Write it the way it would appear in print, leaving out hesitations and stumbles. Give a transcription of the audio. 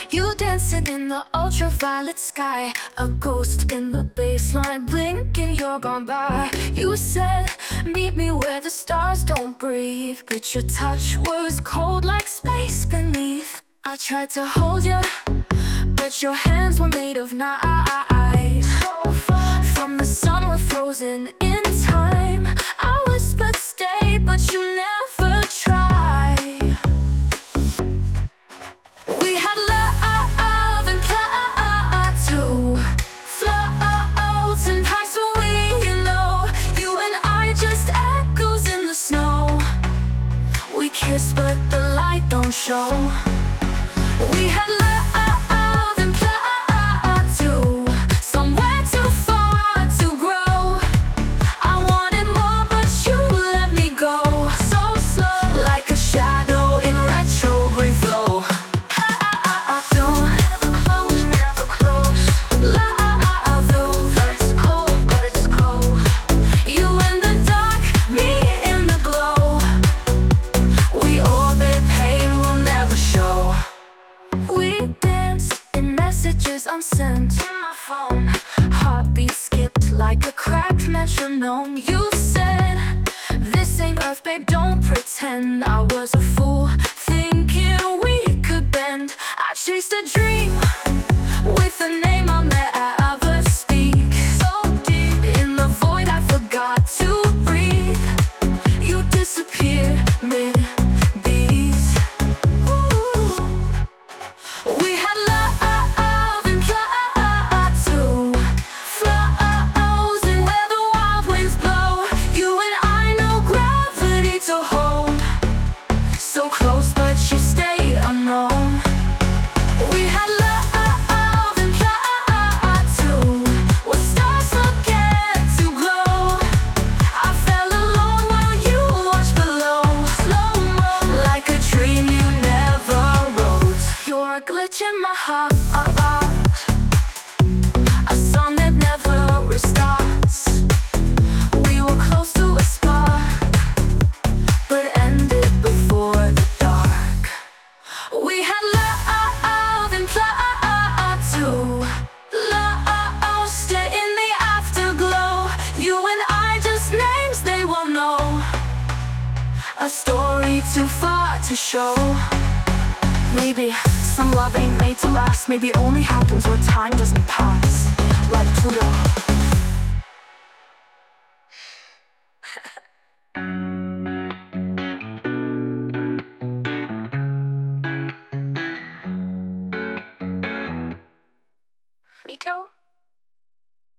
You dancing in the ultraviolet sky, a ghost in the baseline, blinking, you're gone by. You said, meet me where the stars don't breathe, but your touch was cold like space beneath. I tried to hold you, but your hands were made of ice. From the sun we're frozen in time. I whispered stay, but you never tried. We had love and plateau, floats and past what we know. You and I just echoes in the snow. We kiss but the light don't show. We had love and plateau, somewhere too far to grow. I wanted more but you let me go. So slow, like a shadow in retrograde flow. Don't ever close, never close. Love, though it's cold, but it's cold. You in the dark, me in the glow. We orbit, pain will never show. We danced in messages unsent in my phone. Heartbeat skipped like a cracked metronome. You said, this ain't Earth, babe, don't pretend. I was a fool, thinking we could bend. I chased a dream with a name I'll never speak. So deep in the void I forgot to breathe. You disappeared mid-beat. We had love and plateau, flows and where the wild winds blow. You and I know gravity to hold. So close but you stay unknown. We had love and plateau, where stars forget to glow. I fell alone while you watched below. Slow-mo, like a dream you never wrote. You're a glitch in my heart, a song that never restarts. We were close to a spark, but ended before the dark. We had love and plateau, lost in the afterglow. You and I just names they will know, a story too far to show. Maybe some love ain't made to last. Maybe it only happens where time doesn't pass, like Pluto. Rico?